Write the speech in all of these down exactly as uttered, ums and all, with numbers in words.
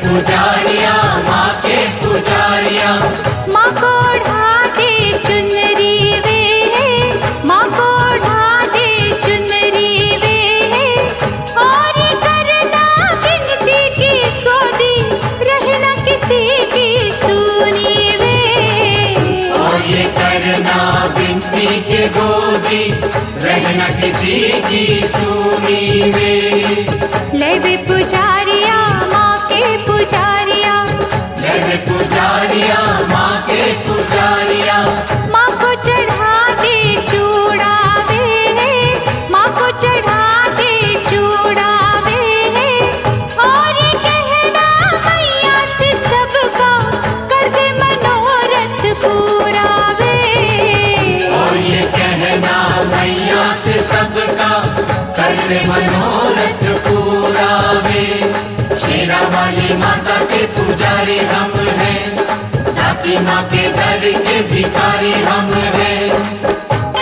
पुजारिया माँ के पुजारिया, माँ को ढा दे चुनरी वे, माँ को ढा दे चुनरी वे, और करना विनती की गोदी, रहना किसी की सुनी वे। और ये करना विनती के गोदी, रहना किसी की सुनी वे। ले वे पुजारिया माँ के पुजारिया, ले वे पुजारिया माँ के पुजारिया, माँ को चढ़ा दे चूड़ा वे, माँ को चढ़ा दे चूड़ा वे, और ये कहना मैया से सबका, कर दे मनोरथ पूरा वे। और ये कहना मैया से सबका, कर दे मनोरथ पूरा वे। शेरा वाली माता के पुजारी हम हैं, दाती माँ के दर के भिखारी हम हैं।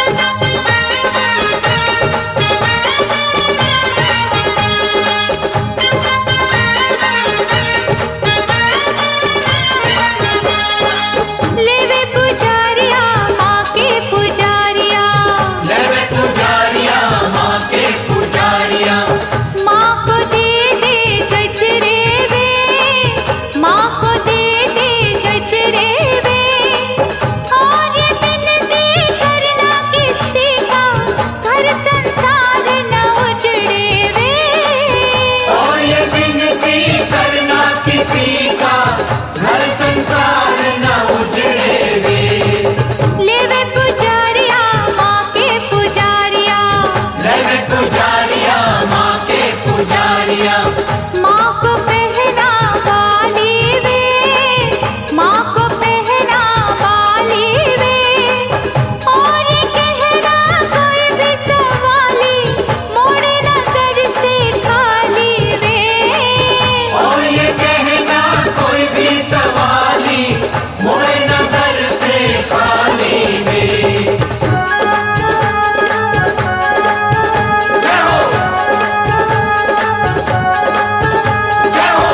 ले वे पुजारिया माँ के पुजारिया, ले वे पुजारिया माँ के पुजारिया, माँ को दे दे गजरे वे, माँ को दे दे गजरे वे, और ये विनती करना किसी का, घर संसार न उजड़े वे। और ये विनती करना किसी का, घर संसार न उजड़े वे। ले वे पुजारिया माँ के पुजारिया, ले वे पुजारिया माँ के पुजारिया, माँ को पहना वाली वे, माँ को पहना वाली वे, और ये कहना कोई भी सवाली, मोड़े नजर से खाली वे। और ये कहना कोई भी सवाली, मोड़े नजर से खाली वे। जय हो, जय हो।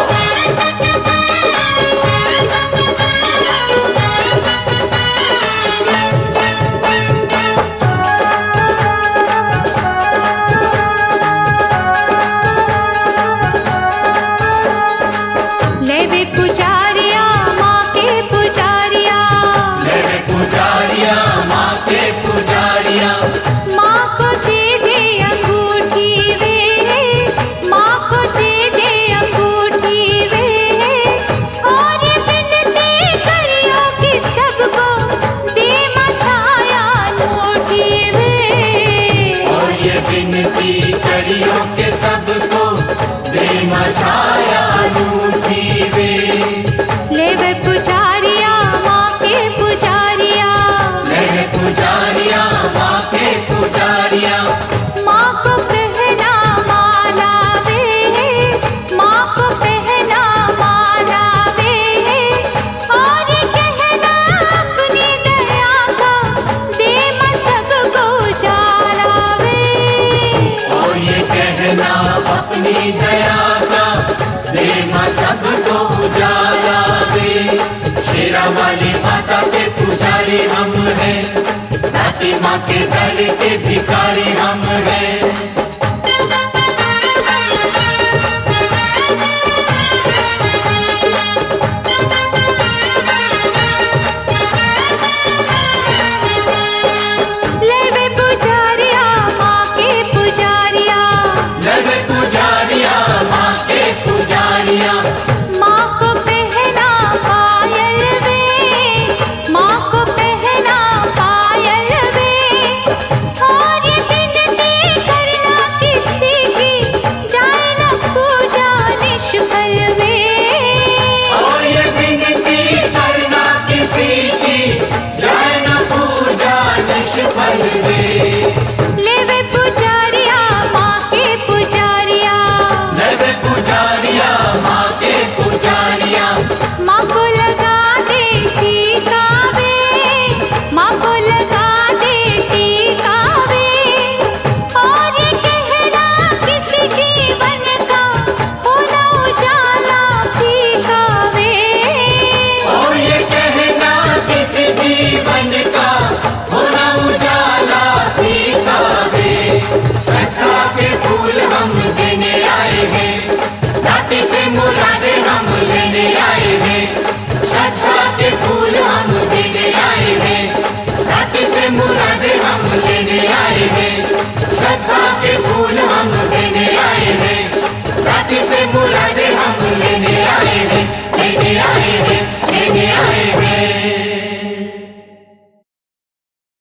ले वे पुजारिया माँ के पुजारिया, ले वे पुजारिया माँ के पुजारिया, माँ को दे दे अंगूठी वे, माँ को दे दे अंगूठी वे, और ये विनती करियो कि सबको दे मठाया नोठी वे। और ये विनती करियो के सबको, दे मचाया अनूठी वे। ले वे पुजारिया माँ के पुजारिया, ले वे पुजारिया माँ के पुजारिया, माँ को पहना माला वे, माँ को पहना माला वे, और ये कहना अपनी दया का, दे मैं सबको उजाला वे। और ये कहना अपनी दया का, दे माँ सबको उजाला वे। शेरा वाली माता के पुजारी हम हैं, दाती माँ के दर के भिखारी हम हैं।